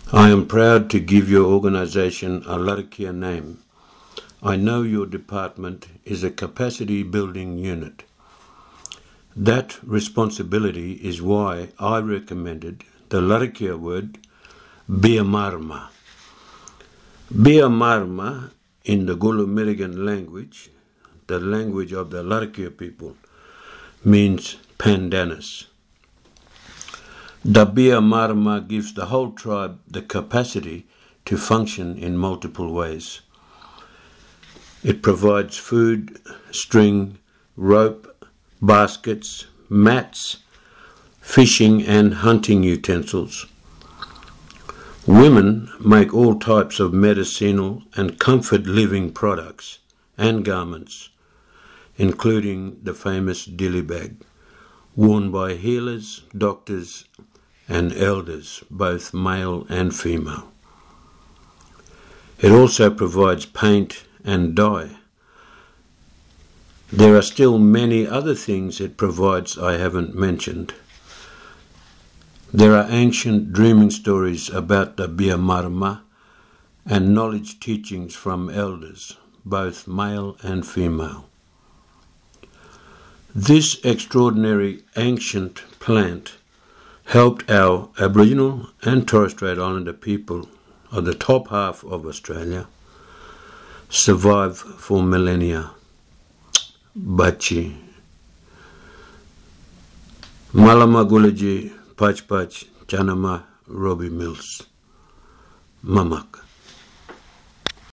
I am proud to give your organization a Larkia name. I know your department is a capacity building unit. That responsibility is why I recommended the Larkia word Biamarma. Biamarma in the Gulu-Merigan language, the language of the Larkia people, means pandanus. The Biamarma gives the whole tribe the capacity to function in multiple ways. It provides food, string, rope, baskets, mats, fishing and hunting utensils. Women make all types of medicinal and comfort living products and garments, including the famous dilly bag, worn by healers, doctors, and elders, both male and female. It also provides paint and dye. There are still many other things it provides I haven't mentioned. There are ancient dreaming stories about the Biamarma and knowledge teachings from elders, both male and female. This extraordinary ancient plant helped our Aboriginal and Torres Strait Islander people of the top half of Australia survive for millennia. Bachi. Malama Gulaji, Pach Pach, Chanama, Robbie Mills. Mamak.